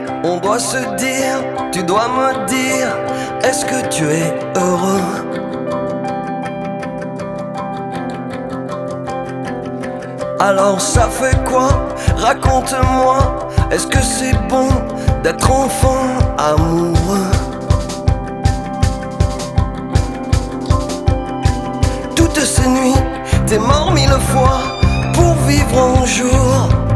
on doit se dire, tu dois me dire, est-ce que tu es heureux? Alors ça fait quoi? Raconte-moi, est-ce que c'est bon d'être enfant amoureux? Toutes ces nuits, t'es mort 1000 fois pour vivre un jour.